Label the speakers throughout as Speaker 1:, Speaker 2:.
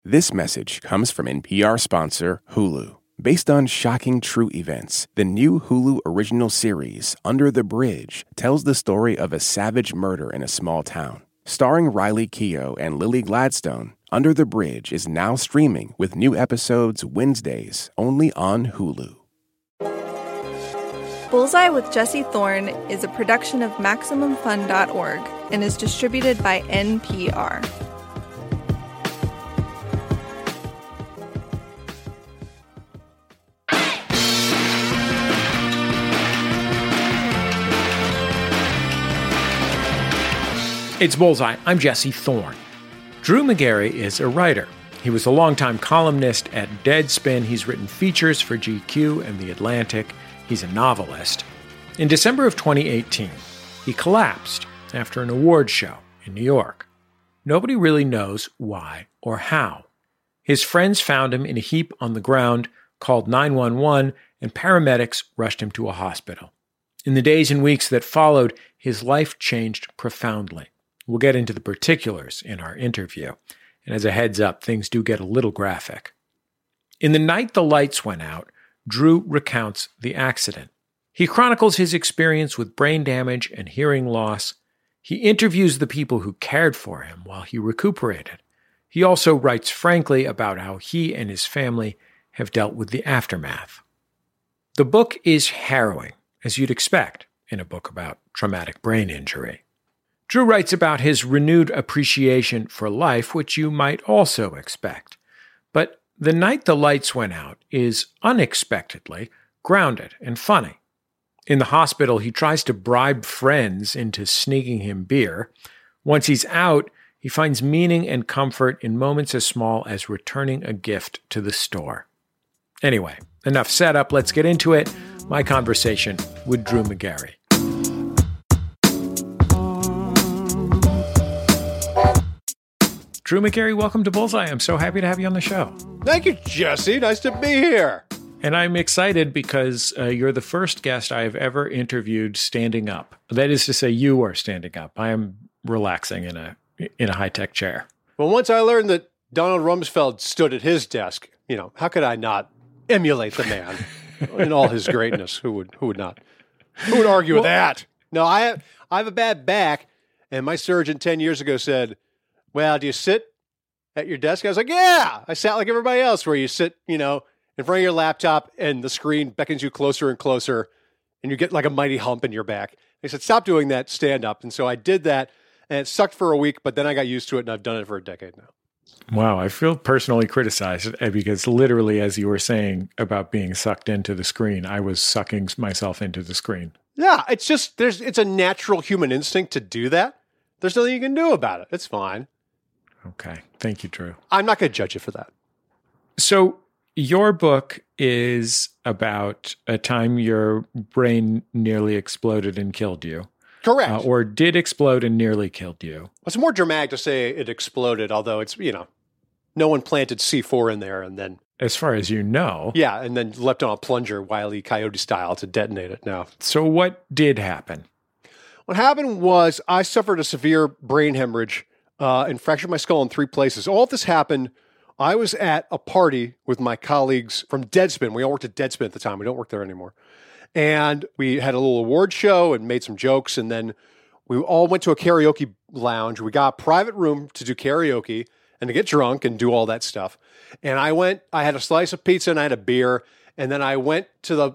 Speaker 1: This message comes from NPR sponsor Hulu. Based on shocking true events, the new Hulu original series, Under the Bridge, tells the story of a savage murder in a small town. Starring Riley Keough and Lily Gladstone, Under the Bridge is now streaming with new episodes Wednesdays only on Hulu.
Speaker 2: Bullseye with Jesse Thorne is a production of MaximumFun.org and is distributed by NPR.
Speaker 3: It's Bullseye. I'm Jesse Thorne. Drew Magary is a writer. He was a longtime columnist at Deadspin. He's written features for GQ and The Atlantic. He's a novelist. In December of 2018, he collapsed after an awards show in New York. Nobody really knows why or how. His friends found him in a heap on the ground, called 911, and paramedics rushed him to a hospital. In the days and weeks that followed, his life changed profoundly. We'll get into the particulars in our interview. And as a heads up, things do get a little graphic. In The Night the Lights Went Out, Drew recounts the accident. He chronicles his experience with brain damage and hearing loss. He interviews the people who cared for him while he recuperated. He also writes frankly about how he and his family have dealt with the aftermath. The book is harrowing, as you'd expect in a book about traumatic brain injury. Drew writes about his renewed appreciation for life, which you might also expect. But The Night the Lights Went Out is unexpectedly grounded and funny. In the hospital, he tries to bribe friends into sneaking him beer. Once he's out, he finds meaning and comfort in moments as small as returning a gift to the store. Anyway, enough setup. Let's get into it. My conversation with Drew Magary. Drew Magary, welcome to Bullseye. I'm so happy to have you on the show.
Speaker 4: Thank you, Jesse. Nice to be here.
Speaker 3: And I'm excited because you're the first guest I have ever interviewed standing up. That is to say, you are standing up. I am relaxing in a high-tech chair.
Speaker 4: Well, once I learned that Donald Rumsfeld stood at his desk, how could I not emulate the man in all his greatness? Who would not? Who would argue with that? No, I have a bad back, and my surgeon 10 years ago said, well, do you sit at your desk? I was like, yeah. I sat like everybody else, where you sit, in front of your laptop and the screen beckons you closer and closer and you get like a mighty hump in your back. They said, stop doing that, stand up. And so I did that, and it sucked for a week, but then I got used to it, and I've done it for a decade now.
Speaker 3: Wow, I feel personally criticized because literally, as you were saying about being sucked into the screen, I was sucking myself into the screen.
Speaker 4: Yeah, it's a natural human instinct to do that. There's nothing you can do about it. It's fine.
Speaker 3: Okay. Thank you, Drew.
Speaker 4: I'm not going to judge you for that.
Speaker 3: So your book is about a time your brain nearly exploded and killed you.
Speaker 4: Correct.
Speaker 3: Or did explode and nearly killed you.
Speaker 4: It's more dramatic to say it exploded, although it's, no one planted C4 in there and then...
Speaker 3: As far as you know.
Speaker 4: Yeah, and then leapt on a plunger, Wile E. Coyote style, to detonate it now.
Speaker 3: So what did happen?
Speaker 4: What happened was I suffered a severe brain hemorrhage and fractured my skull in 3 places. All of this happened. I was at a party with my colleagues from Deadspin. We all worked at Deadspin at the time. We don't work there anymore. And we had a little award show and made some jokes. And then we all went to a karaoke lounge. We got a private room to do karaoke and to get drunk and do all that stuff. And I had a slice of pizza and I had a beer. And then I went to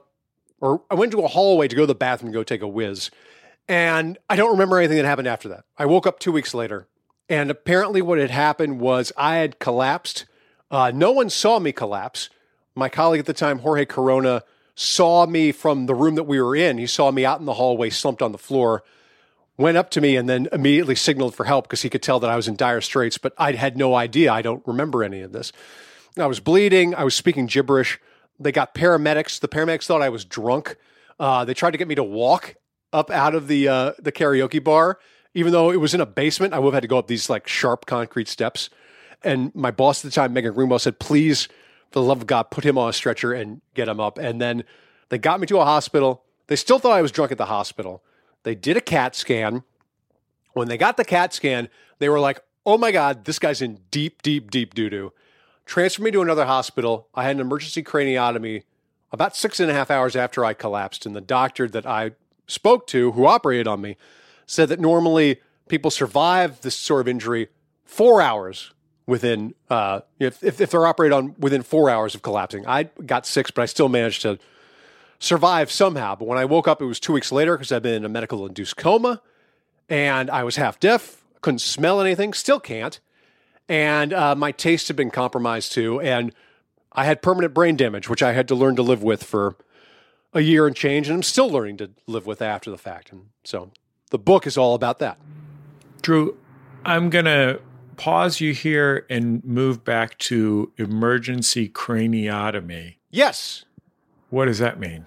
Speaker 4: a hallway to go to the bathroom and go take a whiz. And I don't remember anything that happened after that. I woke up 2 weeks later. And apparently what had happened was I had collapsed. No one saw me collapse. My colleague at the time, Jorge Corona, saw me from the room that we were in. He saw me out in the hallway, slumped on the floor, went up to me, and then immediately signaled for help because he could tell that I was in dire straits. But I had no idea. I don't remember any of this. I was bleeding. I was speaking gibberish. They got paramedics. The paramedics thought I was drunk. They tried to get me to walk up out of the karaoke bar. Even though it was in a basement, I would have had to go up these like sharp concrete steps. And my boss at the time, Megan Greenwell, said, please, for the love of God, put him on a stretcher and get him up. And then they got me to a hospital. They still thought I was drunk at the hospital. They did a CAT scan. When they got the CAT scan, they were like, oh my God, this guy's in deep, deep, deep doo-doo. transferred me to another hospital. I had an emergency craniotomy about 6.5 hours after I collapsed. And the doctor that I spoke to, who operated on me, said that normally people survive this sort of injury 4 hours within, if they're operated on within 4 hours of collapsing. I got 6, but I still managed to survive somehow. But when I woke up, it was 2 weeks later because I'd been in a medical-induced coma, and I was half deaf, couldn't smell anything, still can't. And my taste had been compromised too. And I had permanent brain damage, which I had to learn to live with for a year and change. And I'm still learning to live with after the fact. And so the book is all about that.
Speaker 3: Drew, I'm going to pause you here and move back to emergency craniotomy.
Speaker 4: Yes.
Speaker 3: What does that mean?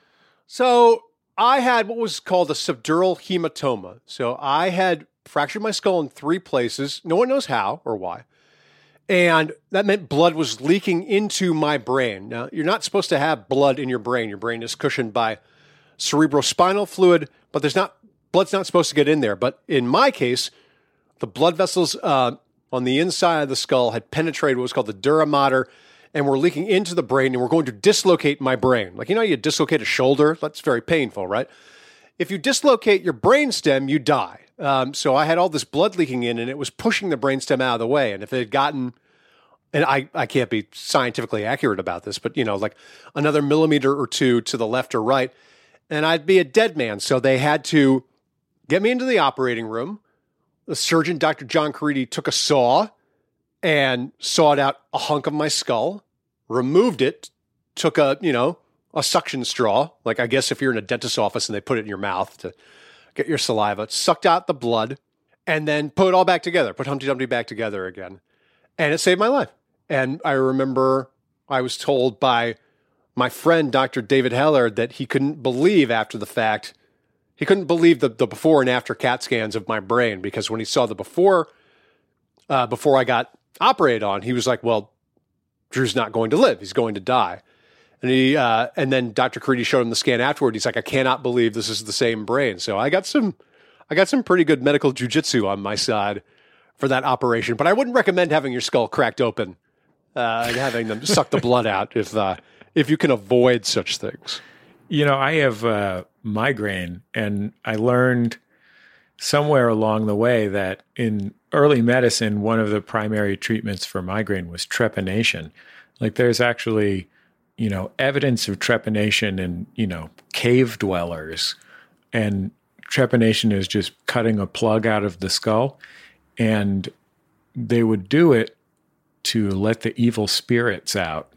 Speaker 4: So I had what was called a subdural hematoma. So I had fractured my skull in 3 places. No one knows how or why. And that meant blood was leaking into my brain. Now, you're not supposed to have blood in your brain. Your brain is cushioned by cerebrospinal fluid, but blood's not supposed to get in there. But in my case, the blood vessels on the inside of the skull had penetrated what was called the dura mater and were leaking into the brain and were going to dislocate my brain. Like, you dislocate a shoulder? That's very painful, right? If you dislocate your brainstem, you die. So I had all this blood leaking in, and it was pushing the brainstem out of the way. And if it had gotten, and I can't be scientifically accurate about this, but, like another millimeter or two to the left or right, and I'd be a dead man. So they had to get me into the operating room. The surgeon, Dr. John Caridi, took a saw and sawed out a hunk of my skull, removed it, took a suction straw, like I guess if you're in a dentist's office and they put it in your mouth to get your saliva, sucked out the blood, and then put it all back together, put Humpty Dumpty back together again. And it saved my life. And I remember I was told by my friend, Dr. David Heller, that he couldn't believe after the fact, he couldn't believe the before and after CAT scans of my brain, because when he saw the before I got operated on, he was like, well, Drew's not going to live. He's going to die. And then Dr. Caridi showed him the scan afterward. He's like, I cannot believe this is the same brain. So I got some pretty good medical jujitsu on my side for that operation. But I wouldn't recommend having your skull cracked open and having them suck the blood out if you can avoid such things.
Speaker 3: I have migraine, and I learned somewhere along the way that in early medicine, one of the primary treatments for migraine was trepanation. Like, there's actually evidence of trepanation in, cave dwellers. And trepanation is just cutting a plug out of the skull. And they would do it to let the evil spirits out.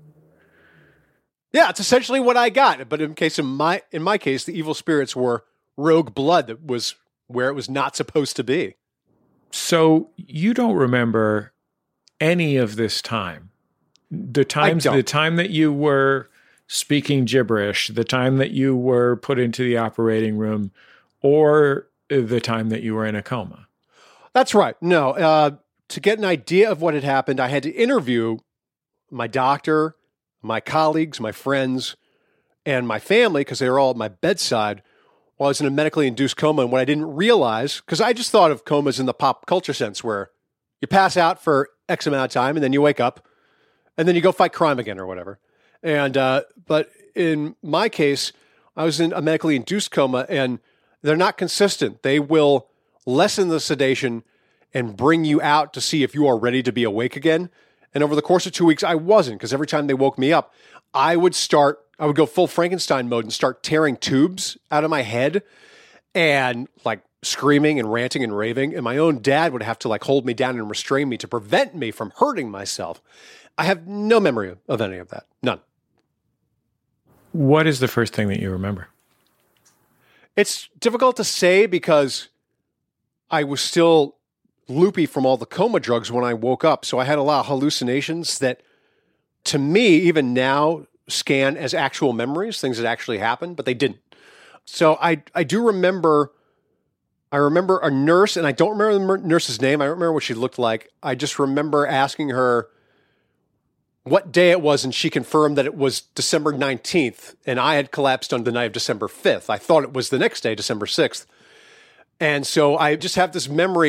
Speaker 4: Yeah, it's essentially what I got. But in my case, the evil spirits were rogue blood that was where it was not supposed to be.
Speaker 3: So you don't remember any of this time? The time that you were speaking gibberish, the time that you were put into the operating room, or the time that you were in a coma?
Speaker 4: That's right. No, to get an idea of what had happened, I had to interview my doctor, my colleagues, my friends, and my family, because they were all at my bedside while I was in a medically induced coma. And what I didn't realize, because I just thought of comas in the pop culture sense, where you pass out for X amount of time and then you wake up, and then you go fight crime again or whatever. And but in my case, I was in a medically induced coma, and they're not consistent. They will lessen the sedation and bring you out to see if you are ready to be awake again. And over the course of 2 weeks, I wasn't, because every time they woke me up, I would go full Frankenstein mode and start tearing tubes out of my head and like screaming and ranting and raving. And my own dad would have to like hold me down and restrain me to prevent me from hurting myself. I have no memory of any of that. None.
Speaker 3: What is the first thing that you remember?
Speaker 4: It's difficult to say because I was still loopy from all the coma drugs when I woke up. So I had a lot of hallucinations that, to me, even now, scan as actual memories, things that actually happened, but they didn't. So I do remember, I remember a nurse, and I don't remember the nurse's name. I don't remember what she looked like. I just remember asking her what day it was, and she confirmed that it was December 19th, and I had collapsed on the night of December 5th. I thought it was the next day, December 6th. And so I just have this memory of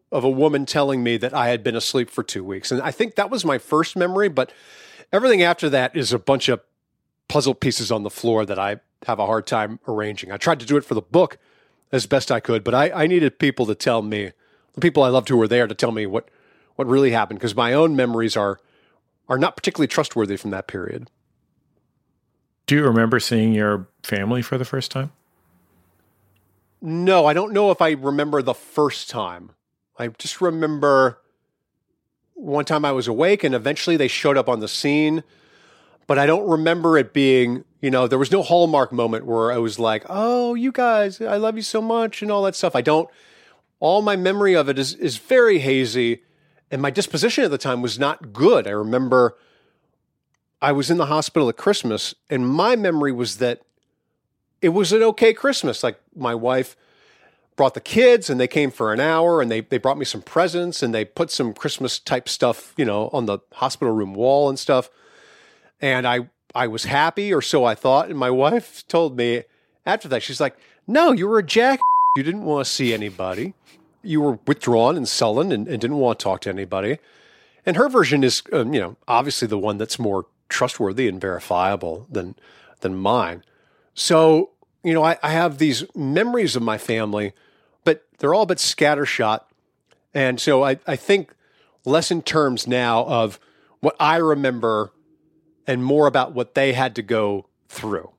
Speaker 4: of a woman telling me that I had been asleep for 2 weeks. And I think that was my first memory, but everything after that is a bunch of puzzle pieces on the floor that I have a hard time arranging. I tried to do it for the book as best I could, but I needed people to tell me, the people I loved who were there, to tell me what really happened, because my own memories are not particularly trustworthy from that period.
Speaker 3: Do you remember seeing your family for the first time?
Speaker 4: No, I don't know if I remember the first time. I just remember one time I was awake and eventually they showed up on the scene, but I don't remember it being, there was no hallmark moment where I was like, oh, you guys, I love you so much and all that stuff. All my memory of it is very hazy, and my disposition at the time was not good. I remember I was in the hospital at Christmas, and my memory was that it was an okay Christmas. Like, my wife brought the kids, and they came for an hour, and they brought me some presents, and they put some Christmas type stuff, on the hospital room wall and stuff. And I was happy, or so I thought. And my wife told me after that, she's like, no, you were a jack. You didn't want to see anybody. You were withdrawn and sullen and didn't want to talk to anybody. And her version is, obviously the one that's more trustworthy and verifiable than mine. So, I have these memories of my family, but they're all a bit scattershot. And so I think less in terms now of what I remember and more about what they had to go through.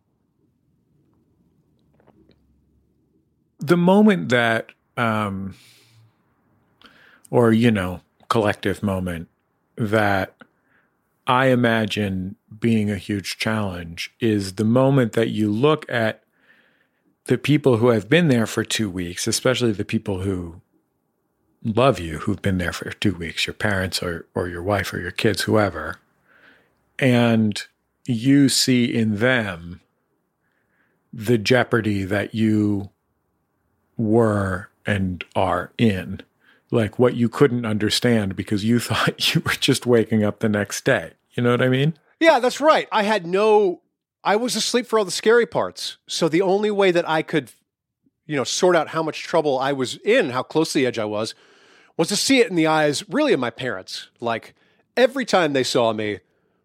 Speaker 3: The moment that, collective moment that I imagine being a huge challenge is the moment that you look at the people who have been there for 2 weeks, especially the people who love you, who've been there for 2 weeks, your parents or your wife or your kids, whoever, and you see in them the jeopardy that you were and are in, like what you couldn't understand because you thought you were just waking up the next day. You know what I mean?
Speaker 4: Yeah, that's right. I was asleep for all the scary parts. So the only way that I could, sort out how much trouble I was in, how close to the edge I was to see it in the eyes, really, of my parents. Like, every time they saw me,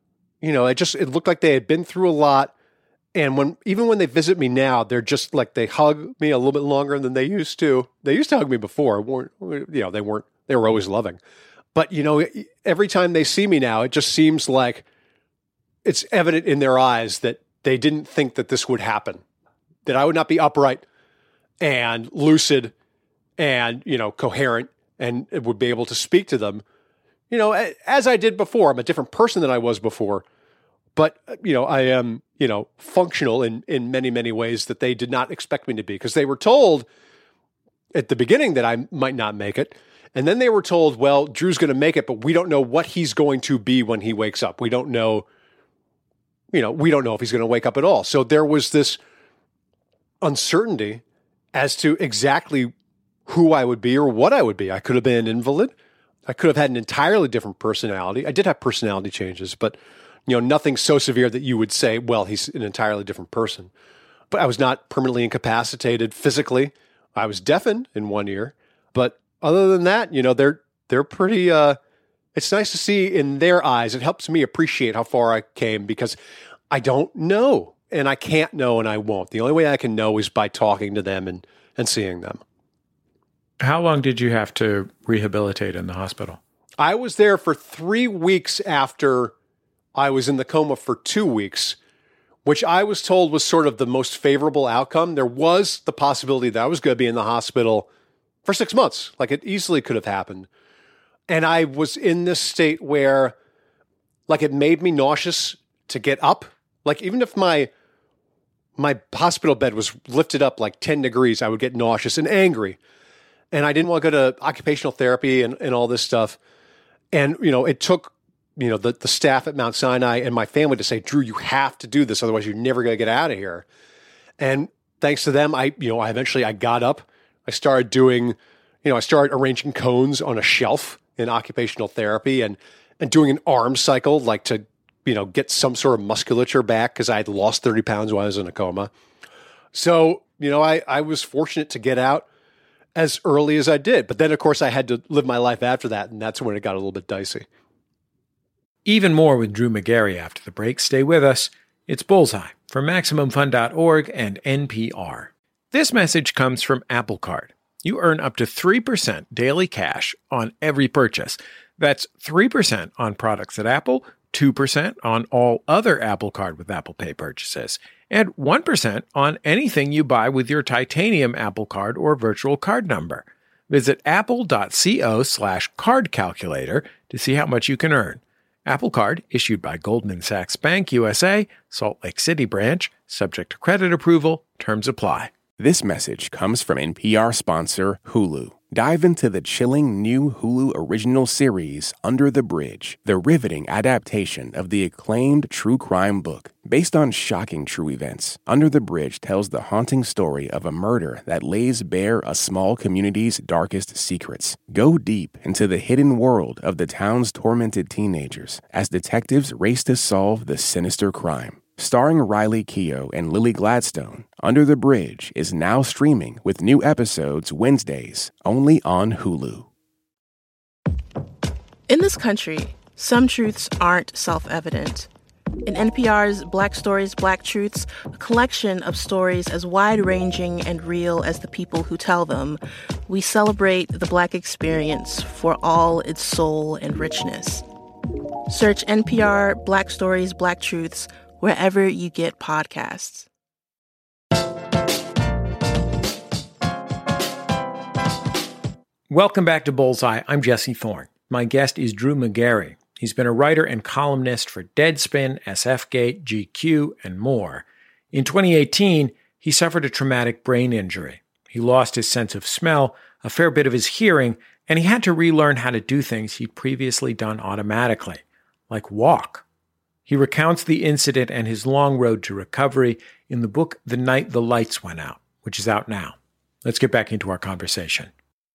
Speaker 4: it looked like they had been through a lot. And even when they visit me now, they're just like, they hug me a little bit longer than they used to. They used to hug me before. They were always loving. But, every time they see me now, it just seems like it's evident in their eyes that they didn't think that this would happen, that I would not be upright and lucid and, coherent and would be able to speak to them, as I did before. I'm a different person than I was before, but, I am, functional in many, many ways that they did not expect me to be, because they were told at the beginning that I might not make it. And then they were told, well, Drew's going to make it, but we don't know what he's going to be when he wakes up. We don't know, we don't know if he's going to wake up at all. So there was this uncertainty as to exactly who I would be or what I would be. I could have been an invalid. I could have had an entirely different personality. I did have personality changes, but nothing so severe that you would say, well, he's an entirely different person. But I was not permanently incapacitated physically. I was deafened in one ear, but other than that, they're pretty, it's nice to see in their eyes. It helps me appreciate how far I came, because I don't know, and I can't know, and I won't. The only way I can know is by talking to them and seeing them.
Speaker 3: How long did you have to rehabilitate in the hospital?
Speaker 4: I was there for 3 weeks after I was in the coma for 2 weeks, which I was told was sort of the most favorable outcome. There was the possibility that I was going to be in the hospital for 6 months. Like, it easily could have happened. And I was in this state where, like, it made me nauseous to get up. Like, even if my hospital bed was lifted up like 10 degrees, I would get nauseous and angry. And I didn't want to go to occupational therapy and all this stuff. And, it took, the staff at Mount Sinai and my family to say, Drew, you have to do this. Otherwise, you're never going to get out of here. And thanks to them, I eventually got up. I started doing, I started arranging cones on a shelf in occupational therapy and doing an arm cycle, like to, get some sort of musculature back, because I had lost 30 pounds while I was in a coma. So, I was fortunate to get out. as early as I did. But then, of course, I had to live my life after that, and that's when it got a little bit dicey.
Speaker 3: Even more with Drew Magary after the break. Stay with us. It's Bullseye from MaximumFun.org and NPR. This message comes from Apple Card. You earn up to 3% daily cash on every purchase. That's 3% on products at Apple, 2% on all other Apple Card with Apple Pay purchases, and 1% on anything you buy with your titanium Apple Card or virtual card number. Visit apple.co/card calculator to see how much you can earn. Apple Card, issued by Goldman Sachs Bank USA, Salt Lake City branch, subject to credit approval, terms apply.
Speaker 1: This message comes from NPR sponsor Hulu. Dive into the chilling new Hulu original series, Under the Bridge, the riveting adaptation of the acclaimed true crime book. Based on shocking true events, Under the Bridge tells the haunting story of a murder that lays bare a small community's darkest secrets. Go deep into the hidden world of the town's tormented teenagers as detectives race to solve the sinister crime. Starring Riley Keough and Lily Gladstone, Under the Bridge is now streaming with new episodes Wednesdays, only on Hulu.
Speaker 5: In this country, some truths aren't self-evident. In NPR's Black Stories, Black Truths, a collection of stories as wide-ranging and real as the people who tell them, we celebrate the Black experience for all its soul and richness. Search NPR Black Stories, Black Truths wherever you get podcasts.
Speaker 3: Welcome back to Bullseye. I'm Jesse Thorne. My guest is Drew Magary. He's been a writer and columnist for Deadspin, SFGate, GQ, and more. In 2018, he suffered a traumatic brain injury. He lost his sense of smell, a fair bit of his hearing, and he had to relearn how to do things he'd previously done automatically, like walk. He recounts the incident and his long road to recovery in the book The Night the Lights Went Out, which is out now. Let's get back into our conversation.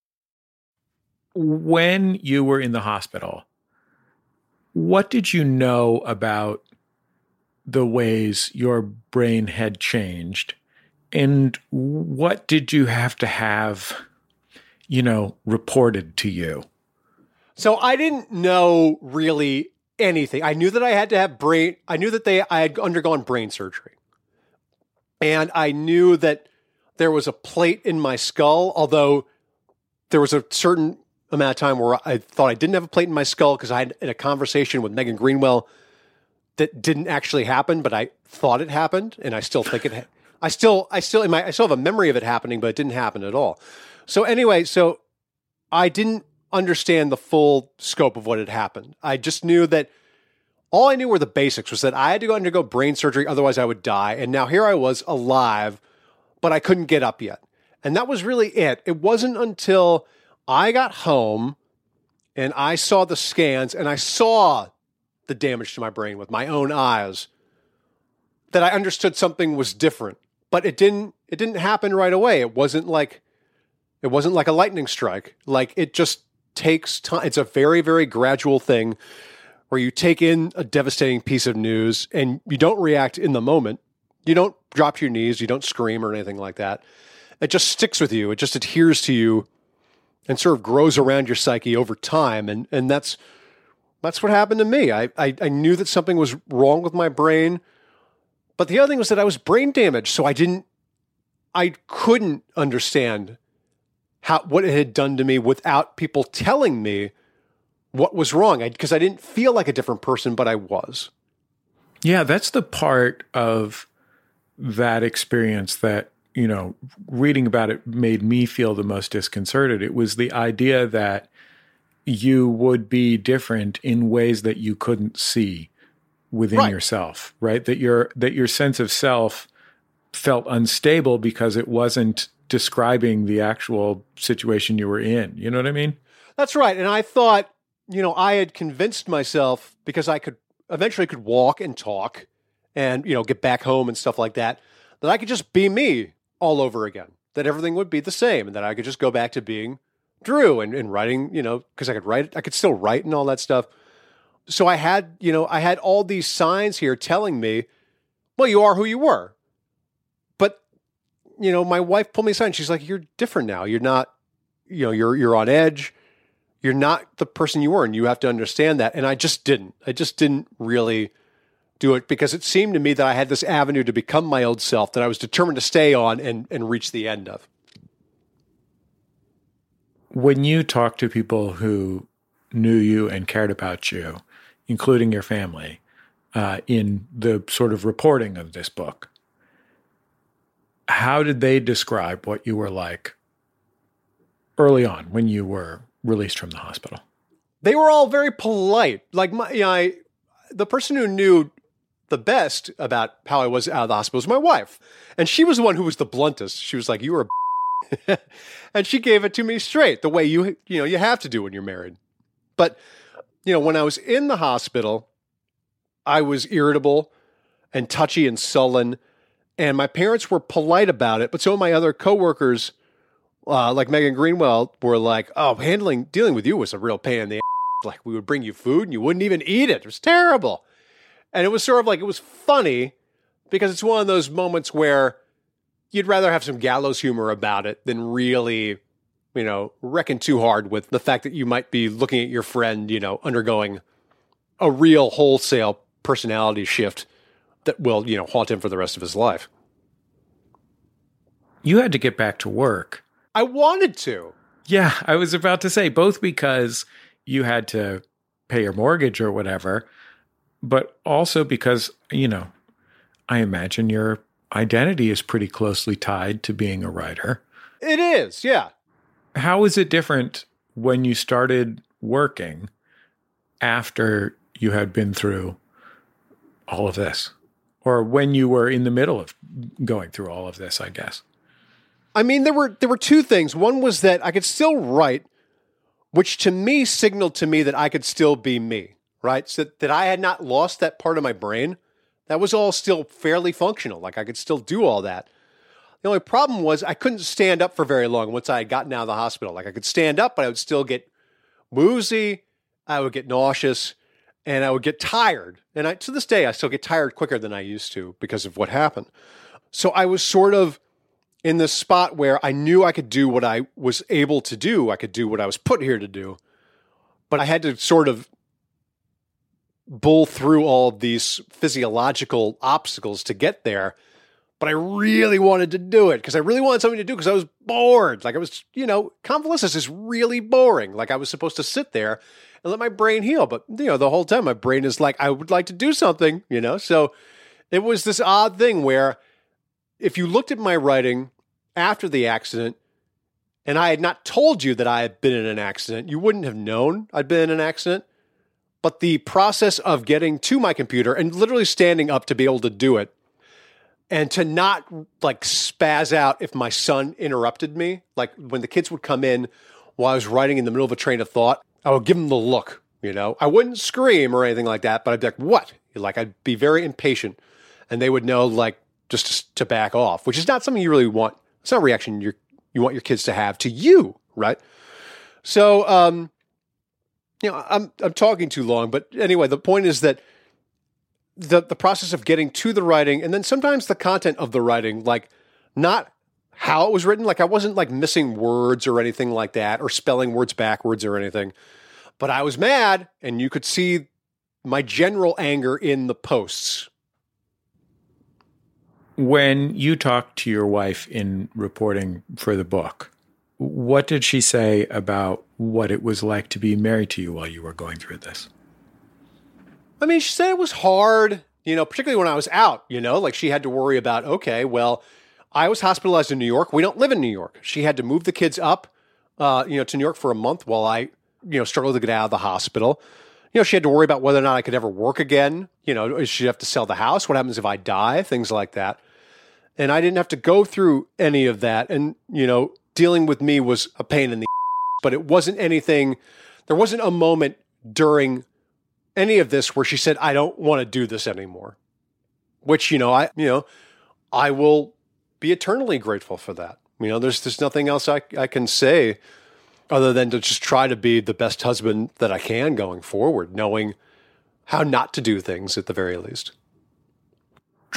Speaker 3: When you were in the hospital, what did you know about the ways your brain had changed? And what did you have, reported to you?
Speaker 4: So I didn't know really anything. I knew that I had to have I knew that I had undergone brain surgery. And I knew that there was a plate in my skull, although there was a certain amount of time where I thought I didn't have a plate in my skull because I had a conversation with Megan Greenwell that didn't actually happen, but I thought it happened, and I still think it. I still have a memory of it happening, but it didn't happen at all. So anyway, I didn't understand the full scope of what had happened. I just knew that all I knew were the basics, was that I had to go undergo brain surgery, otherwise I would die. And now here I was alive, but I couldn't get up yet. And that was really it. It wasn't until I got home and I saw the scans and I saw the damage to my brain with my own eyes that I understood something was different. But it didn't happen right away. It wasn't like a lightning strike. Like, it just takes time. It's a very, very gradual thing where you take in a devastating piece of news and you don't react in the moment. You don't drop to your knees. You don't scream or anything like that. It just sticks with you. It just adheres to you and sort of grows around your psyche over time. And that's what happened to me. I knew that something was wrong with my brain, but the other thing was that I was brain damaged. So I couldn't understand what it had done to me without people telling me what was wrong, because I didn't feel like a different person, but I was.
Speaker 3: Yeah, that's the part of that experience that, reading about it made me feel the most disconcerted. It was the idea that you would be different in ways that you couldn't see within yourself, right? That your sense of self felt unstable because it wasn't describing the actual situation you were in. You know what I mean?
Speaker 4: That's right. And I thought, I had convinced myself, because I eventually could walk and talk and, get back home and stuff like that I could just be me all over again, that everything would be the same, and that I could just go back to being Drew and writing, because I could still write and all that stuff. So I had all these signs here telling me, well, you are who you were. But, my wife pulled me aside and she's like, you're different now. You're not you're on edge. You're not the person you were, and you have to understand that. And I just didn't really do it because it seemed to me that I had this avenue to become my old self that I was determined to stay on and reach the end of.
Speaker 3: When you talk to people who knew you and cared about you, including your family, in the sort of reporting of this book, how did they describe what you were like early on when you were released from the hospital?
Speaker 4: They were all very polite. Like the person who knew the best about how I was out of the hospital was my wife. And she was the one who was the bluntest. She was like, "You were a and she gave it to me straight, the way you have to do when you're married. But, when I was in the hospital, I was irritable and touchy and sullen, and my parents were polite about it. But some of my other coworkers, like Megan Greenwell, were like, "Oh, dealing with you was a real pain in the ass. Like, we would bring you food and you wouldn't even eat it. It was terrible." And it was sort of like, it was funny because it's one of those moments where you'd rather have some gallows humor about it than really, reckon too hard with the fact that you might be looking at your friend, undergoing a real wholesale personality shift that will, haunt him for the rest of his life.
Speaker 3: You had to get back to work.
Speaker 4: I wanted to.
Speaker 3: Yeah, I was about to say, both because you had to pay your mortgage or whatever, but also because, I imagine your identity is pretty closely tied to being a writer.
Speaker 4: It is, yeah.
Speaker 3: How is it different when you started working after you had been through all of this? Or when you were in the middle of going through all of this, I guess?
Speaker 4: I mean, there were two things. One was that I could still write, which to me signaled to me that I could still be me, right? So that I had not lost that part of my brain. That was all still fairly functional. Like I could still do all that. The only problem was I couldn't stand up for very long once I had gotten out of the hospital. Like I could stand up, but I would still get woozy, I would get nauseous, and I would get tired. And to this day, I still get tired quicker than I used to because of what happened. So I was sort of in this spot where I knew I could do what I was able to do. I could do what I was put here to do. But I had to sort of bull through all of these physiological obstacles to get there. But I really wanted to do it because I really wanted something to do because I was bored. Like I was, convalescence is really boring. Like I was supposed to sit there and let my brain heal. But, the whole time my brain is like, I would like to do something, So it was this odd thing where if you looked at my writing after the accident and I had not told you that I had been in an accident, you wouldn't have known I'd been in an accident. But the process of getting to my computer and literally standing up to be able to do it and to not like spaz out if my son interrupted me, like when the kids would come in while I was writing in the middle of a train of thought, I would give them the look, I wouldn't scream or anything like that, but I'd be like, "What?" Like I'd be very impatient and they would know like just to back off, which is not something you really want. It's not a reaction you want your kids to have to you, right? So, I'm talking too long, but anyway, the point is that the process of getting to the writing and then sometimes the content of the writing, like not how it was written, like I wasn't like missing words or anything like that or spelling words backwards or anything, but I was mad and you could see my general anger in the posts.
Speaker 3: When you talked to your wife in reporting for the book, what did she say about what it was like to be married to you while you were going through this?
Speaker 4: I mean, she said it was hard, particularly when I was out, like she had to worry about, okay, well, I was hospitalized in New York. We don't live in New York. She had to move the kids up, to New York for a month while I, struggled to get out of the hospital. She had to worry about whether or not I could ever work again. She'd have to sell the house. What happens if I die? Things like that. And I didn't have to go through any of that. And, dealing with me was a pain in the but it wasn't anything. There wasn't a moment during any of this where she said, "I don't want to do this anymore," which, I will be eternally grateful for that. There's nothing else I can say other than to just try to be the best husband that I can going forward, knowing how not to do things at the very least.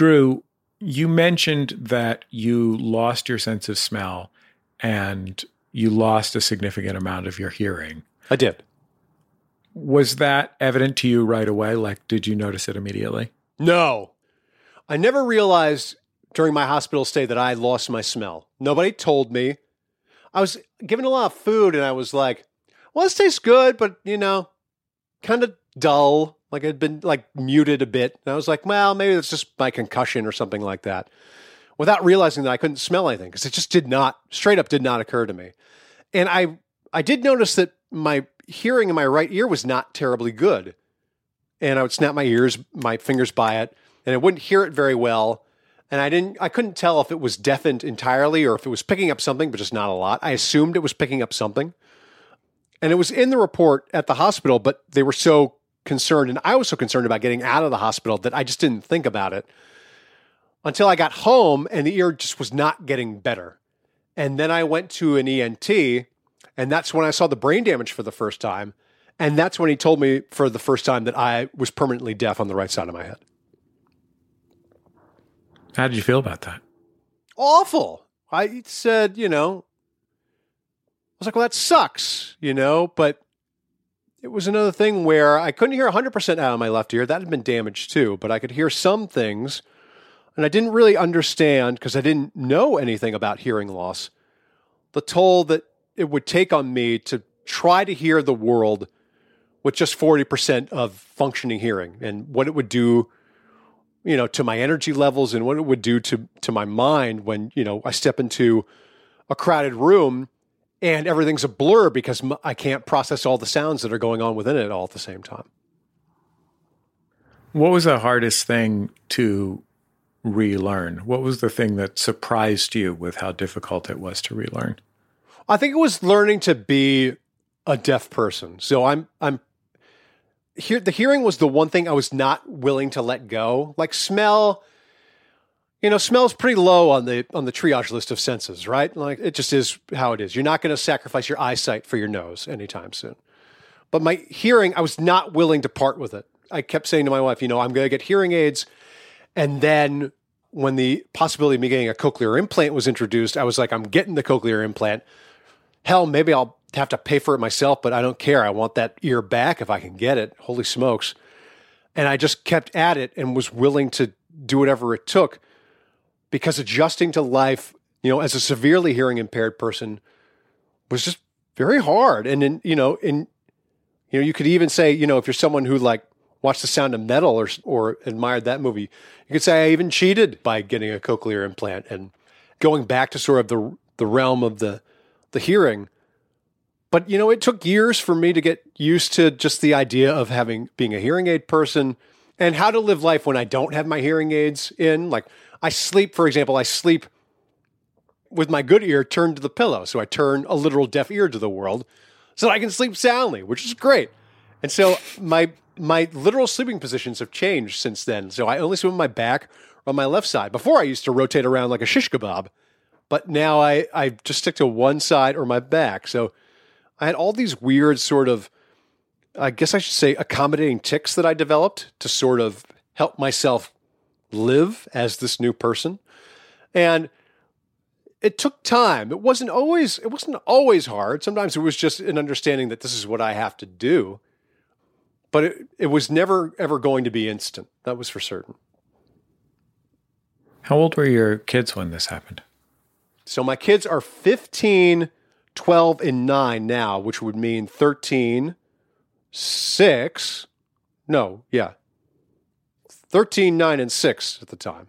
Speaker 3: Drew, you mentioned that you lost your sense of smell and you lost a significant amount of your hearing.
Speaker 4: I did.
Speaker 3: Was that evident to you right away? Like, did you notice it immediately?
Speaker 4: No. I never realized during my hospital stay that I lost my smell. Nobody told me. I was given a lot of food and I was like, well, this tastes good, but, kind of dull. Like it'd been like muted a bit. And I was like, well, maybe it's just my concussion or something like that. Without realizing that I couldn't smell anything because it just straight up did not occur to me. And I did notice that my hearing in my right ear was not terribly good. And I would snap my fingers by it, and I wouldn't hear it very well. And I couldn't tell if it was deafened entirely or if it was picking up something, but just not a lot. I assumed it was picking up something. And it was in the report at the hospital, but they were so concerned, and I was so concerned about getting out of the hospital that I just didn't think about it until I got home and the ear just was not getting better. And then I went to an ENT, and that's when I saw the brain damage for the first time. And that's when he told me for the first time that I was permanently deaf on the right side of my head.
Speaker 3: How did you feel about that?
Speaker 4: Awful. I said, I was like, well, that sucks, but it was another thing where I couldn't hear 100% out of my left ear. That had been damaged too, but I could hear some things. And I didn't really understand, because I didn't know anything about hearing loss, the toll that it would take on me to try to hear the world with just 40% of functioning hearing, and what it would do, to my energy levels, and what it would do to my mind when, I step into a crowded room and everything's a blur because I can't process all the sounds that are going on within it all at the same time.
Speaker 3: What was the hardest thing to relearn? What was the thing that surprised you with how difficult it was to relearn?
Speaker 4: I think it was learning to be a deaf person. So I'm here. The hearing was the one thing I was not willing to let go. Like smell, smell's pretty low on the triage list of senses, right? Like it just is how it is. You're not going to sacrifice your eyesight for your nose anytime soon. But my hearing, I was not willing to part with it. I kept saying to my wife, I'm going to get hearing aids. And then when the possibility of me getting a cochlear implant was introduced, I was like, I'm getting the cochlear implant. Hell, maybe I'll have to pay for it myself, but I don't care. I want that ear back if I can get it. Holy smokes. And I just kept at it and was willing to do whatever it took, because adjusting to life, as a severely hearing impaired person was just very hard. And then, you could even say, if you're someone who like watched The Sound of Metal or admired that movie, you could say I even cheated by getting a cochlear implant and going back to sort of the realm of the hearing. But, it took years for me to get used to just the idea of being a hearing aid person and how to live life when I don't have my hearing aids in. Like I sleep with my good ear turned to the pillow. So I turn a literal deaf ear to the world so I can sleep soundly, which is great. And so my literal sleeping positions have changed since then. So I only sleep on my back or on my left side. Before I used to rotate around like a shish kebab, but now I just stick to one side or my back. So I had all these weird sort of, I guess I should say, accommodating tics that I developed to sort of help myself live as this new person. And it took time. It wasn't always hard. Sometimes it was just an understanding that this is what I have to do. But it was never, ever going to be instant. That was for certain.
Speaker 3: How old were your kids when this happened?
Speaker 4: So my kids are 15, 12, and 9 now, which would mean 13, 6. No, yeah. 13, 9, and 6 at the time.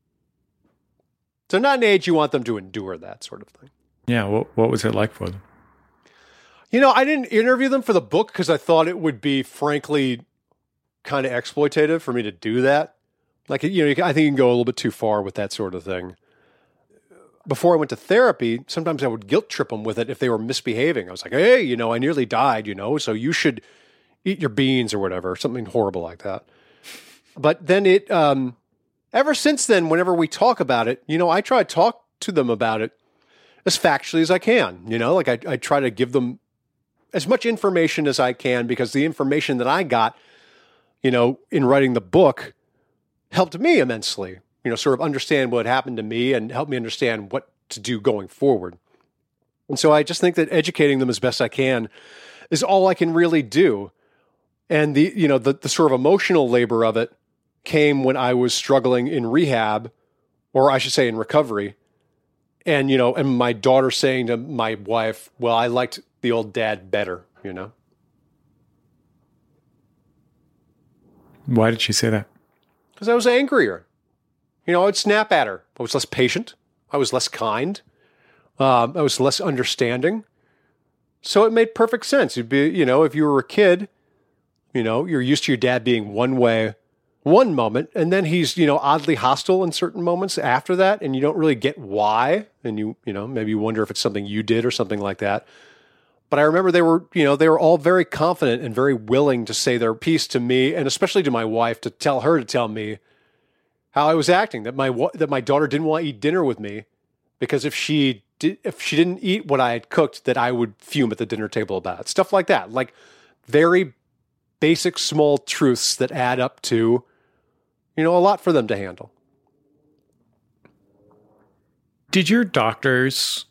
Speaker 4: So not an age you want them to endure that sort of thing.
Speaker 3: Yeah, what was it like for them?
Speaker 4: I didn't interview them for the book because I thought it would be, frankly, kind of exploitative for me to do that. Like, I think you can go a little bit too far with that sort of thing. Before I went to therapy, sometimes I would guilt trip them with it if they were misbehaving. I was like, hey, I nearly died, so you should eat your beans or whatever, something horrible like that. But then ever since then, whenever we talk about it, I try to talk to them about it as factually as I can. Like I try to give them as much information as I can, because the information that I got, in writing the book helped me immensely, sort of understand what happened to me and help me understand what to do going forward. And so I just think that educating them as best I can is all I can really do. And the sort of emotional labor of it came when I was struggling in rehab, or I should say in recovery. And, and my daughter saying to my wife, well, I liked the old dad better,
Speaker 3: Why did she say that?
Speaker 4: Because I was angrier. I'd snap at her. I was less patient. I was less kind. I was less understanding. So it made perfect sense. It'd be, if you were a kid, you're used to your dad being one way one moment, and then he's, oddly hostile in certain moments after that, and you don't really get why, and maybe you wonder if it's something you did or something like that. But I remember they were all very confident and very willing to say their piece to me, and especially to my wife, to tell me how I was acting, that my daughter didn't want to eat dinner with me because if she didn't eat what I had cooked, that I would fume at the dinner table about it. Stuff like that, like very basic small truths that add up to, a lot for them to handle.
Speaker 3: Did your doctors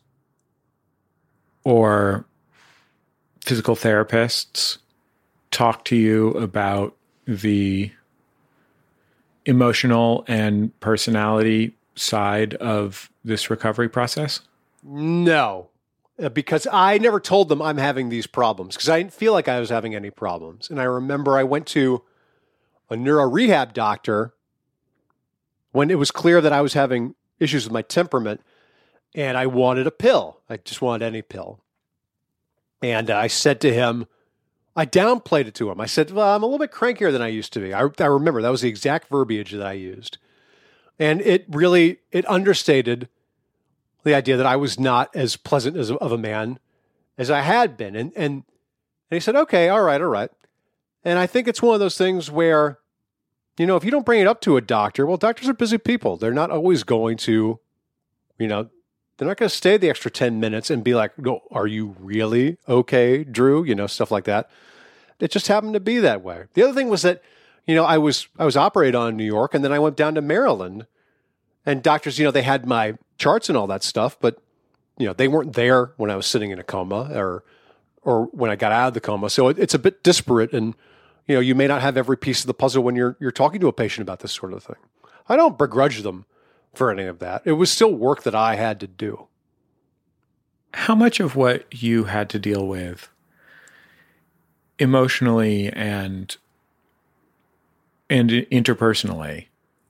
Speaker 3: or physical therapists talk to you about the emotional and personality side of this recovery process?
Speaker 4: No, because I never told them I'm having these problems because I didn't feel like I was having any problems. And I remember I went to a neuro rehab doctor when it was clear that I was having issues with my temperament and I wanted a pill. I just wanted any pill. And I said to him, I downplayed it to him. I said, well, I'm a little bit crankier than I used to be. I remember that was the exact verbiage that I used. And it understated the idea that I was not as pleasant of a man as I had been. And he said, okay, all right. And I think it's one of those things where, if you don't bring it up to a doctor, well, doctors are busy people. They're not always going to, they're not going to stay the extra 10 minutes and be like, no, are you really okay, Drew? Stuff like that. It just happened to be that way. The other thing was that, I was operated on in New York, and then I went down to Maryland, and doctors, they had my charts and all that stuff, but, they weren't there when I was sitting in a coma or when I got out of the coma. So it's a bit disparate, and, you may not have every piece of the puzzle when you're talking to a patient about this sort of thing. I don't begrudge them for any of that. It was still work that I had to do.
Speaker 3: How much of what you had to deal with emotionally and interpersonally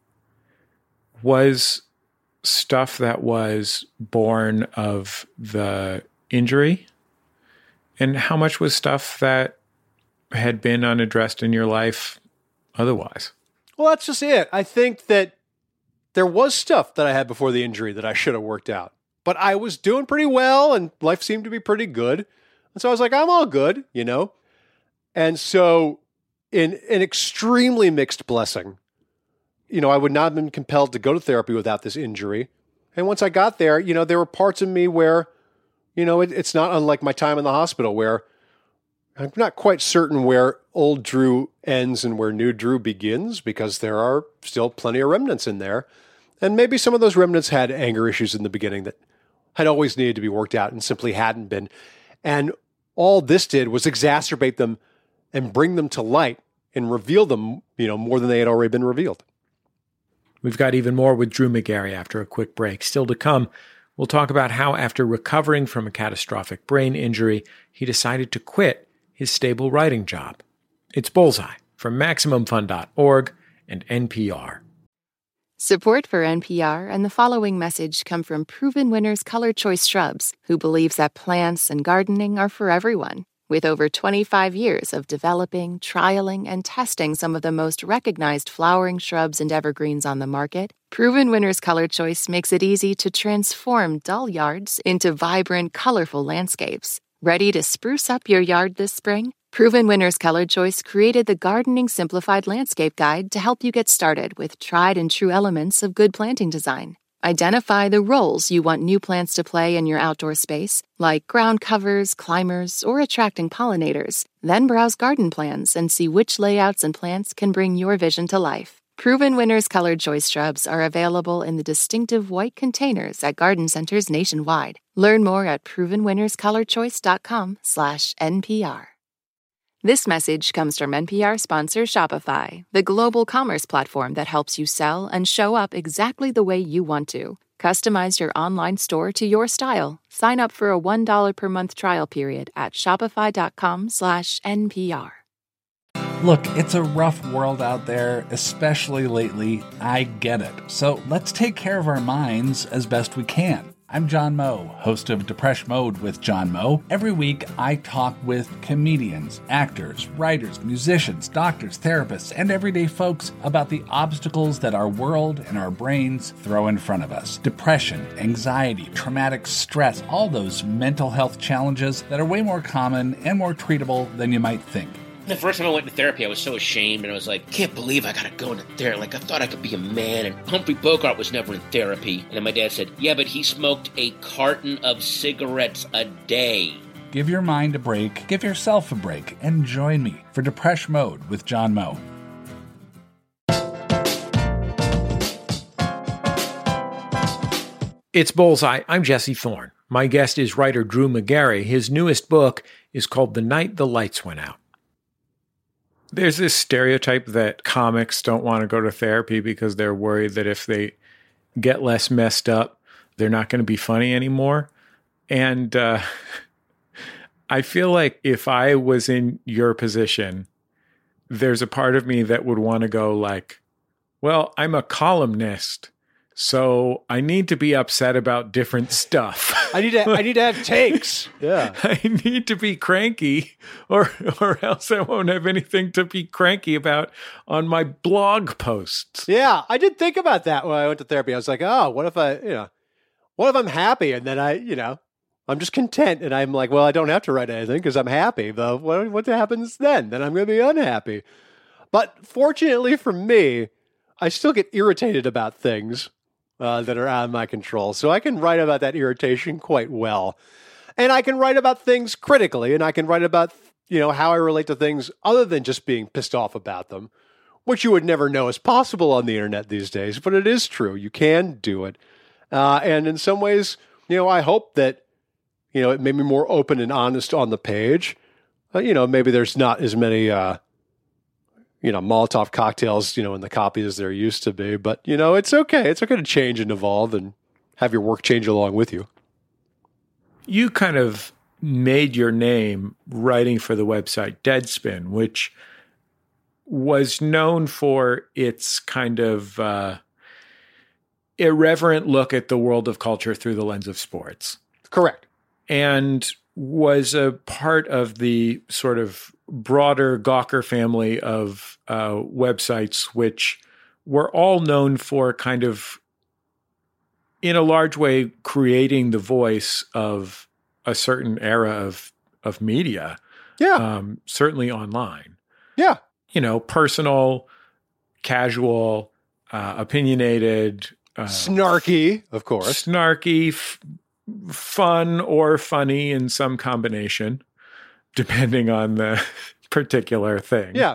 Speaker 3: was stuff that was born of the injury? And how much was stuff that had been unaddressed in your life otherwise?
Speaker 4: Well, that's just it. I think that there was stuff that I had before the injury that I should have worked out. But I was doing pretty well and life seemed to be pretty good. And so I was like, I'm all good, And so in an extremely mixed blessing, I would not have been compelled to go to therapy without this injury. And once I got there, there were parts of me where, it's not unlike my time in the hospital where I'm not quite certain where old Drew ends and where new Drew begins because there are still plenty of remnants in there. And maybe some of those remnants had anger issues in the beginning that had always needed to be worked out and simply hadn't been. And all this did was exacerbate them and bring them to light and reveal them, more than they had already been revealed.
Speaker 3: We've got even more with Drew Magary after a quick break. Still to come, we'll talk about how after recovering from a catastrophic brain injury, he decided to quit his stable writing job. It's Bullseye from MaximumFun.org and NPR.
Speaker 6: Support for NPR and the following message come from Proven Winners Color Choice Shrubs, who believes that plants and gardening are for everyone. With over 25 years of developing, trialing, and testing some of the most recognized flowering shrubs and evergreens on the market, Proven Winners Color Choice makes it easy to transform dull yards into vibrant, colorful landscapes. Ready to spruce up your yard this spring? Proven Winners Color Choice created the Gardening Simplified Landscape Guide to help you get started with tried and true elements of good planting design. Identify the roles you want new plants to play in your outdoor space, like ground covers, climbers, or attracting pollinators. Then browse garden plans and see which layouts and plants can bring your vision to life. Proven Winners Colored Choice Shrubs are available in the distinctive white containers at garden centers nationwide. Learn more at provenwinnerscoloredchoice.com/NPR. This message comes from NPR sponsor Shopify, the global commerce platform that helps you sell and show up exactly the way you want to. Customize your online store to your style. Sign up for a $1 per month trial period at shopify.com/NPR.
Speaker 7: Look, it's a rough world out there, especially lately. I get it. So let's take care of our minds as best we can. I'm John Moe, host of Depresh Mode with John Moe. Every week, I talk with comedians, actors, writers, musicians, doctors, therapists, and everyday folks about the obstacles that our world and our brains throw in front of us. Depression, anxiety, traumatic stress, all those mental health challenges that are way more common and more treatable than you might think.
Speaker 8: The first time I went to therapy, I was so ashamed, and I was like, can't believe I gotta go into therapy. Like, I thought I could be a man, and Humphrey Bogart was never in therapy. And then my dad said, yeah, but he smoked a carton of cigarettes a day.
Speaker 7: Give your mind a break, give yourself a break, and join me for Depresh Mode with John Moe.
Speaker 3: It's Bullseye. I'm Jesse Thorne. My guest is writer Drew Magary. His newest book is called The Night the Lights Went Out. There's this stereotype that comics don't want to go to therapy because they're worried that if they get less messed up, they're not going to be funny anymore. And I feel like if I was in your position, there's a part of me that would want to go like, well, I'm a columnist, so I need to be upset about different stuff.
Speaker 4: I need to have takes. Yeah.
Speaker 3: I need to be cranky or else I won't have anything to be cranky about on my blog posts.
Speaker 4: Yeah, I did think about that when I went to therapy. I was like, oh, what if I'm happy and then I'm just content and I'm like, well, I don't have to write anything because I'm happy. But what happens then? Then I'm going to be unhappy. But fortunately for me, I still get irritated about things that are out of my control. So I can write about that irritation quite well. And I can write about things critically, and I can write about, how I relate to things other than just being pissed off about them, which you would never know is possible on the internet these days, but it is true. You can do it. And in some ways, I hope that, it made me more open and honest on the page. Maybe there's not as many, Molotov cocktails, in the copy as there used to be. But, it's okay. It's okay to change and evolve and have your work change along with you.
Speaker 3: You kind of made your name writing for the website Deadspin, which was known for its kind of irreverent look at the world of culture through the lens of sports.
Speaker 4: Correct.
Speaker 3: And was a part of the sort of broader Gawker family of websites, which were all known for kind of, in a large way, creating the voice of a certain era of media.
Speaker 4: Yeah.
Speaker 3: Certainly online.
Speaker 4: Yeah.
Speaker 3: Personal, casual, opinionated.
Speaker 4: Snarky, of course.
Speaker 3: Snarky, fun or funny in some combination, depending on the particular thing.
Speaker 4: Yeah.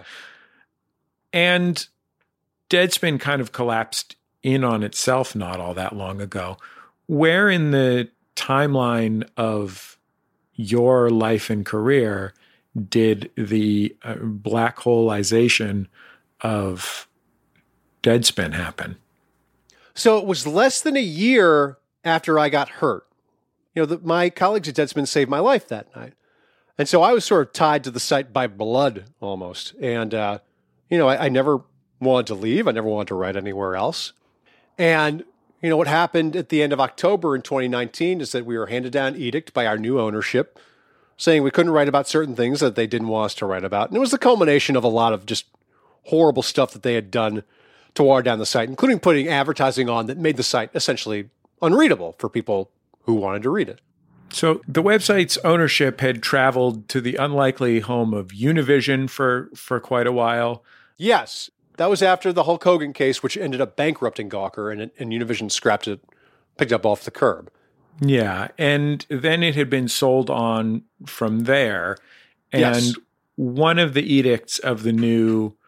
Speaker 3: And Deadspin kind of collapsed in on itself not all that long ago. Where in the timeline of your life and career did the black holeization of Deadspin happen?
Speaker 4: So it was less than a year after I got hurt. My colleagues at Deadspin saved my life that night. And so I was sort of tied to the site by blood almost. And, I never wanted to leave. I never wanted to write anywhere else. And, what happened at the end of October in 2019 is that we were handed down an edict by our new ownership saying we couldn't write about certain things that they didn't want us to write about. And it was the culmination of a lot of just horrible stuff that they had done to water down the site, including putting advertising on that made the site essentially unreadable for people who wanted to read it.
Speaker 3: So the website's ownership had traveled to the unlikely home of Univision for quite a while.
Speaker 4: Yes. That was after the Hulk Hogan case, which ended up bankrupting Gawker, and Univision scrapped it, picked up off the curb.
Speaker 3: Yeah. And then it had been sold on from there. And
Speaker 4: yes.
Speaker 3: One of the edicts of the new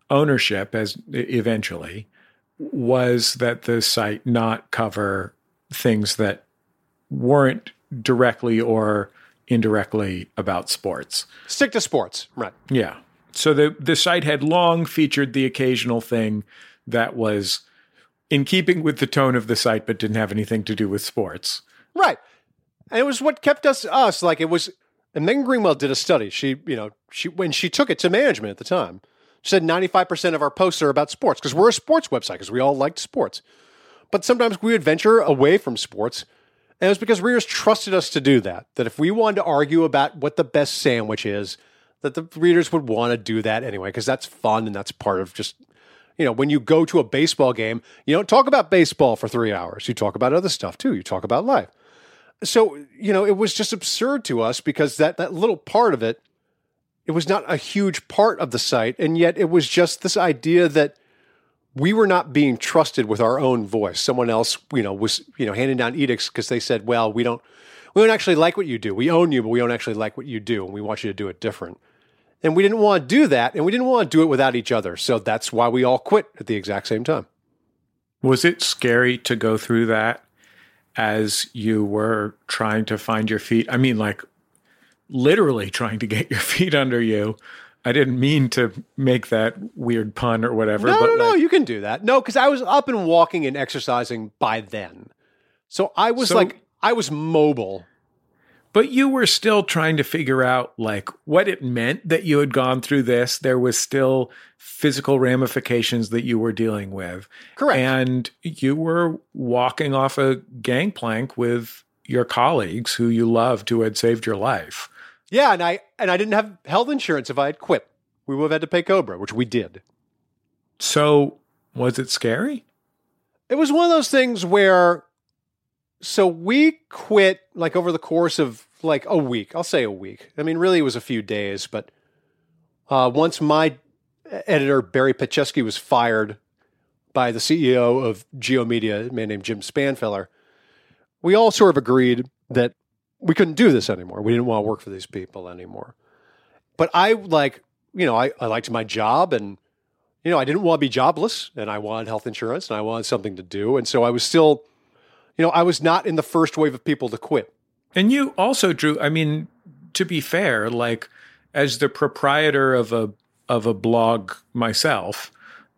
Speaker 3: ownership as eventually was that the site not cover things that weren't directly or indirectly about sports.
Speaker 4: Stick to sports, right?
Speaker 3: Yeah. So the site had long featured the occasional thing that was in keeping with the tone of the site, but didn't have anything to do with sports.
Speaker 4: Right. And it was what kept us like it was. And Megan Greenwell did a study. She when she took it to management at the time, she said 95% of our posts are about sports because we're a sports website because we all liked sports. But sometimes we would venture away from sports. And it was because readers trusted us to do that. That if we wanted to argue about what the best sandwich is, that the readers would want to do that anyway, because that's fun and that's part of just, when you go to a baseball game, you don't talk about baseball for 3 hours. You talk about other stuff too. You talk about life. So, it was just absurd to us because that little part of it, it was not a huge part of the site. And yet it was just this idea that we were not being trusted with our own voice. Someone else, was, handing down edicts because they said, well, we don't actually like what you do. We own you, but we don't actually like what you do. And we want you to do it different. And we didn't want to do that. And we didn't want to do it without each other. So that's why we all quit at the exact same time.
Speaker 3: Was it scary to go through that as you were trying to find your feet? I mean, like literally trying to get your feet under you. I didn't mean to make that weird pun or whatever.
Speaker 4: No, you can do that. No, because I was up and walking and exercising by then. So I was I was mobile.
Speaker 3: But you were still trying to figure out what it meant that you had gone through this. There was still physical ramifications that you were dealing with.
Speaker 4: Correct.
Speaker 3: And you were walking off a gangplank with your colleagues who you loved, who had saved your life.
Speaker 4: Yeah, and I didn't have health insurance if I had quit. We would have had to pay Cobra, which we did.
Speaker 3: So was it scary?
Speaker 4: It was one of those things where, so we quit over the course of a week. I'll say a week. I mean, really it was a few days, but once my editor, Barry Petchesky, was fired by the CEO of GeoMedia, a man named Jim Spanfeller, we all sort of agreed that we couldn't do this anymore. We didn't want to work for these people anymore. But I liked my job and, I didn't want to be jobless and I wanted health insurance and I wanted something to do. And so I was still, I was not in the first wave of people to quit.
Speaker 3: And you also, Drew, I mean, to be fair, as the proprietor of a blog myself,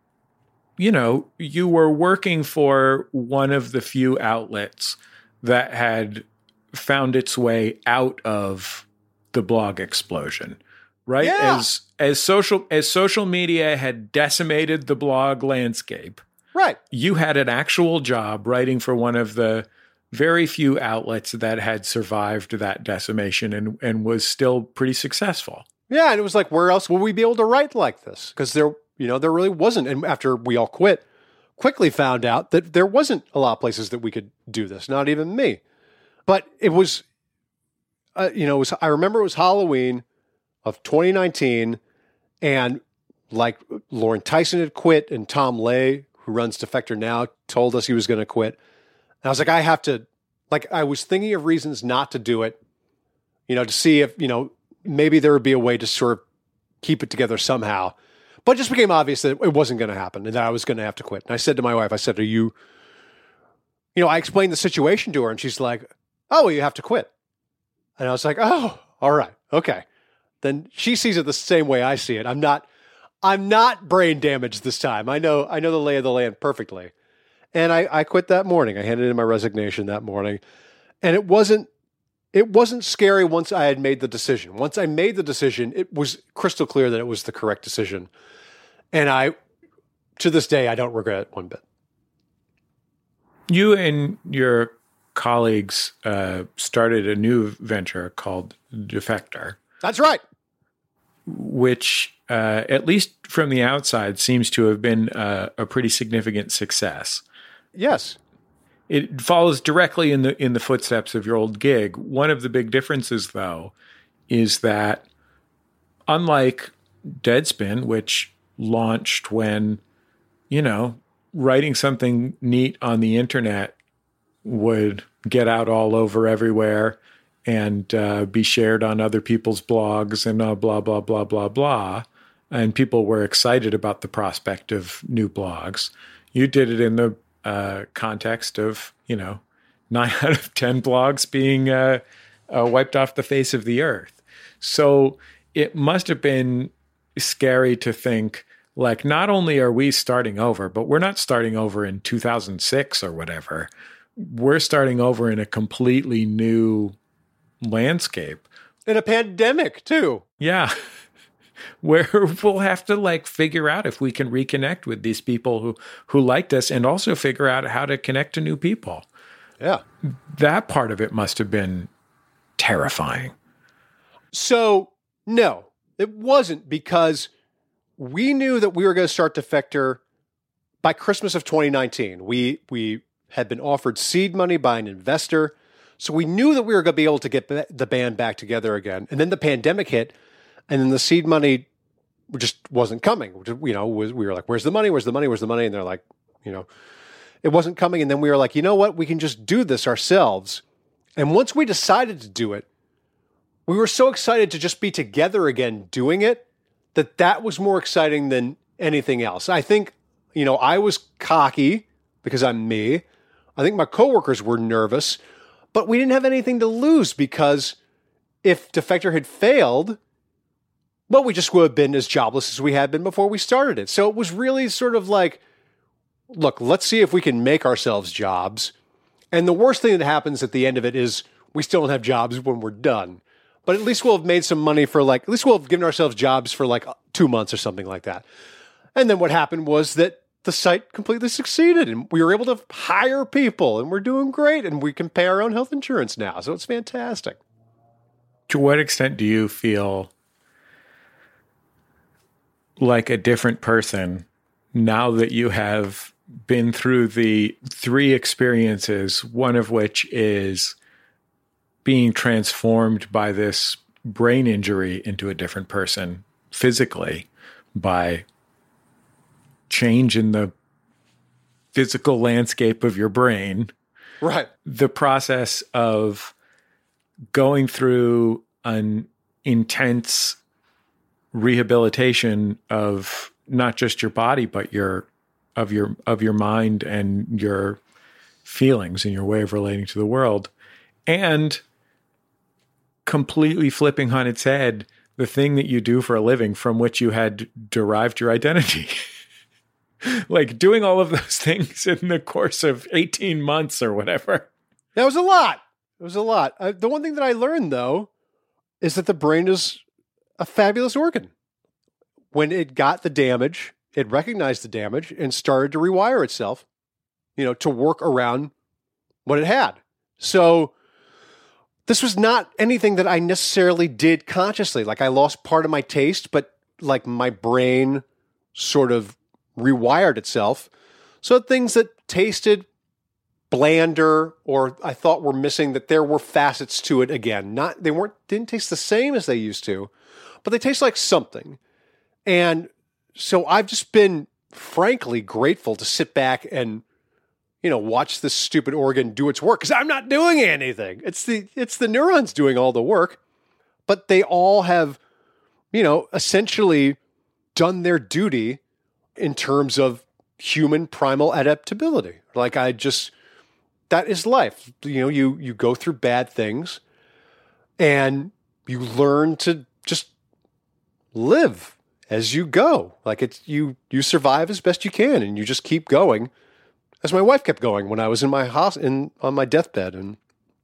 Speaker 3: you were working for one of the few outlets that had found its way out of the blog explosion, right?
Speaker 4: Yeah.
Speaker 3: As social media had decimated the blog landscape,
Speaker 4: right? You
Speaker 3: had an actual job writing for one of the very few outlets that had survived that decimation and was still pretty successful.
Speaker 4: Yeah, and it was where else will we be able to write like this? Because there really wasn't. And after we all quit, quickly found out that there wasn't a lot of places that we could do this, not even me. But it was, I remember it was Halloween of 2019, and Lauren Tyson had quit, and Tom Lay, who runs Defector now, told us he was going to quit. And I was I have to, I was thinking of reasons not to do it, to see if, maybe there would be a way to sort of keep it together somehow. But it just became obvious that it wasn't going to happen and that I was going to have to quit. And I said to my wife, are you, I explained the situation to her and she's like, oh, well, you have to quit. And I was like, oh, all right. Okay. Then she sees it the same way I see it. I'm not brain damaged this time. I know the lay of the land perfectly. And I quit that morning. I handed in my resignation that morning. And it wasn't scary once I had made the decision. Once I made the decision, it was crystal clear that it was the correct decision. And to this day, I don't regret it one bit.
Speaker 3: You and your colleagues started a new venture called Defector.
Speaker 4: That's right.
Speaker 3: Which, at least from the outside, seems to have been a pretty significant success.
Speaker 4: Yes.
Speaker 3: It follows directly in the footsteps of your old gig. One of the big differences, though, is that unlike Deadspin, which launched when, writing something neat on the internet would get out all over everywhere and be shared on other people's blogs and blah, blah, blah, blah, blah. and people were excited about the prospect of new blogs. You did it in the context of, 9 out of 10 blogs being wiped off the face of the earth. So it must have been scary to think, like, not only are we starting over, but we're not starting over in 2006 or whatever. We're starting over in a completely new landscape.
Speaker 4: In a pandemic, too.
Speaker 3: Yeah. Where we'll have to figure out if we can reconnect with these people who liked us, and also figure out how to connect to new people.
Speaker 4: Yeah.
Speaker 3: That part of it must have been terrifying.
Speaker 4: So, no, it wasn't, because we knew that we were going to start Defector by Christmas of 2019. We had been offered seed money by an investor. So we knew that we were going to be able to get the band back together again. And then the pandemic hit, and then the seed money just wasn't coming. We were like, where's the money? Where's the money? Where's the money? And they're like, it wasn't coming. And then we were like, you know what? We can just do this ourselves. And once we decided to do it, we were so excited to just be together again doing it, that was more exciting than anything else. I think, I was cocky because I'm me. I think my coworkers were nervous, but we didn't have anything to lose, because if Defector had failed, well, we just would have been as jobless as we had been before we started it. So it was really sort of like, look, let's see if we can make ourselves jobs. And the worst thing that happens at the end of it is we still don't have jobs when we're done. But at least we'll have made some money for at least we'll have given ourselves jobs for 2 months or something like that. And then what happened was that the site completely succeeded, and we were able to hire people, and we're doing great, and we can pay our own health insurance now. So it's fantastic.
Speaker 3: To what extent do you feel like a different person now that you have been through the 3 experiences, one of which is being transformed by this brain injury into a different person physically by change in the physical landscape of your brain?
Speaker 4: Right.
Speaker 3: The process of going through an intense rehabilitation of not just your body, but of your mind and your feelings and your way of relating to the world, and completely flipping on its head the thing that you do for a living from which you had derived your identity. Doing all of those things in the course of 18 months or whatever.
Speaker 4: That was a lot. It was a lot. The one thing that I learned, though, is that the brain is a fabulous organ. When it got the damage, it recognized the damage and started to rewire itself, to work around what it had. So this was not anything that I necessarily did consciously. I lost part of my taste, but my brain sort of rewired itself. So things that tasted blander or I thought were missing, that there were facets to it again. Didn't taste the same as they used to, but they taste like something. And so I've just been frankly grateful to sit back and, watch this stupid organ do its work, because I'm not doing anything. It's the neurons doing all the work, but they all have, essentially done their duty in terms of human primal adaptability. That is life. You go through bad things and you learn to just live as you go. You survive as best you can, and you just keep going, as my wife kept going when I was in my on my deathbed. And,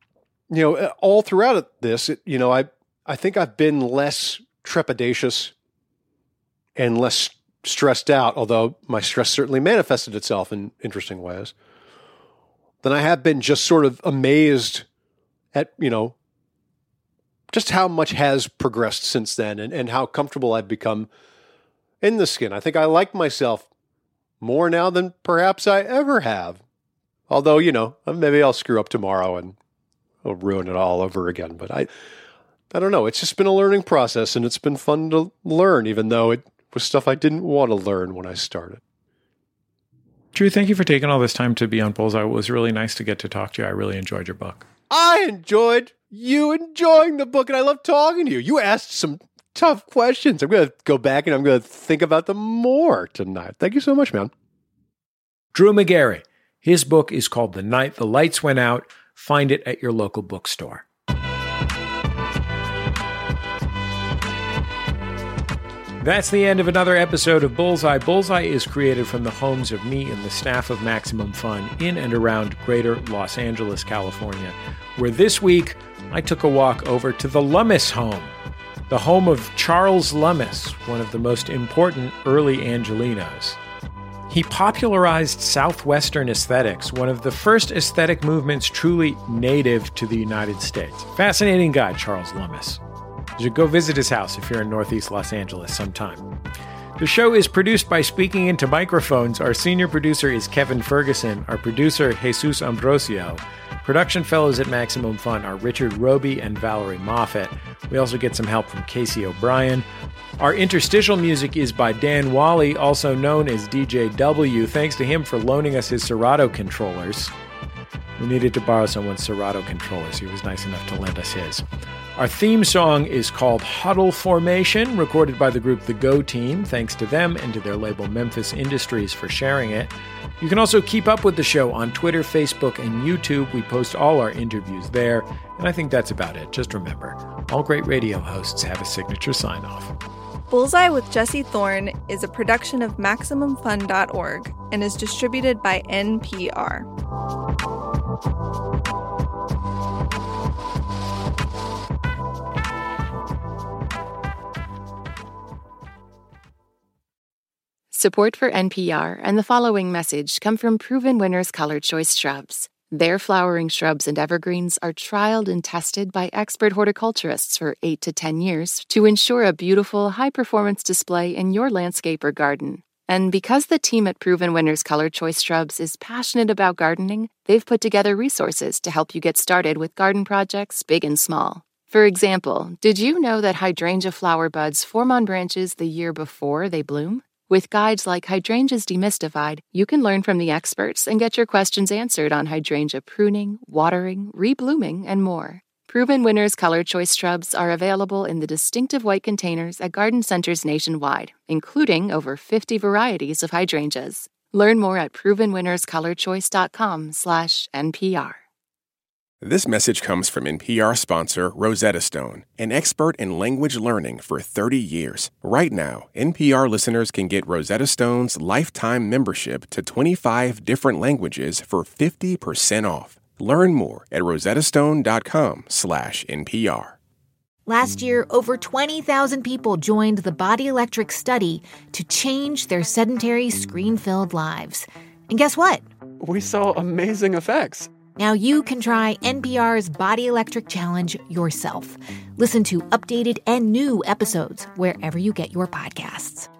Speaker 4: all throughout this, I think I've been less trepidatious and less stressed out, although my stress certainly manifested itself in interesting ways, than I have been just sort of amazed at, just how much has progressed since then, and how comfortable I've become in the skin. I think I like myself more now than perhaps I ever have. Although, maybe I'll screw up tomorrow and I'll ruin it all over again. But I don't know. It's just been a learning process, and it's been fun to learn, even though it was stuff I didn't want to learn when I started.
Speaker 3: Drew, thank you for taking all this time to be on Bullseye. It was really nice to get to talk to you. I really enjoyed your book.
Speaker 4: I enjoyed you enjoying the book, and I love talking to you. You asked some tough questions. I'm going to go back and I'm going to think about them more tonight. Thank you so much, man.
Speaker 3: Drew Magary. His book is called The Night the Lights Went Out. Find it at your local bookstore. That's the end of another episode of Bullseye. Bullseye is created from the homes of me and the staff of Maximum Fun in and around greater Los Angeles, California, where this week I took a walk over to the Lummis home, the home of Charles Lummis, one of the most important early Angelenos. He popularized Southwestern aesthetics, one of the first aesthetic movements truly native to the United States. Fascinating guy, Charles Lummis. You should go visit his house if you're in Northeast Los Angeles sometime. The show is produced by Speaking Into Microphones. Our senior producer is Kevin Ferguson. Our producer, Jesus Ambrosio. Production fellows at Maximum Fun are Richard Roby and Valerie Moffat. We also get some help from Casey O'Brien. Our interstitial music is by Dan Wally, also known as DJ W. Thanks to him for loaning us his Serato controllers. We needed to borrow someone's Serato controllers. He was nice enough to lend us his. Our theme song is called Huddle Formation, recorded by the group The Go Team. Thanks to them and to their label Memphis Industries for sharing it. You can also keep up with the show on Twitter, Facebook, and YouTube. We post all our interviews there. And I think that's about it. Just remember, all great radio hosts have a signature sign-off.
Speaker 2: Bullseye with Jesse Thorne is a production of MaximumFun.org and is distributed by NPR.
Speaker 6: Support for NPR and the following message come from Proven Winners Color Choice Shrubs. Their flowering shrubs and evergreens are trialed and tested by expert horticulturists for 8 to 10 years to ensure a beautiful, high-performance display in your landscape or garden. And because the team at Proven Winners Color Choice Shrubs is passionate about gardening, they've put together resources to help you get started with garden projects big and small. For example, did you know that hydrangea flower buds form on branches the year before they bloom? With guides like Hydrangeas Demystified, you can learn from the experts and get your questions answered on hydrangea pruning, watering, reblooming, and more. Proven Winners Color Choice Shrubs are available in the distinctive white containers at garden centers nationwide, including over 50 varieties of hydrangeas. Learn more at provenwinnerscolorchoice.com/NPR.
Speaker 1: This message comes from NPR sponsor Rosetta Stone, an expert in language learning for 30 years. Right now, NPR listeners can get Rosetta Stone's lifetime membership to 25 different languages for 50% off. Learn more at rosettastone.com/NPR.
Speaker 9: Last year, over 20,000 people joined the Body Electric study to change their sedentary, screen-filled lives. And guess what?
Speaker 10: We saw amazing effects.
Speaker 9: Now you can try NPR's Body Electric Challenge yourself. Listen to updated and new episodes wherever you get your podcasts.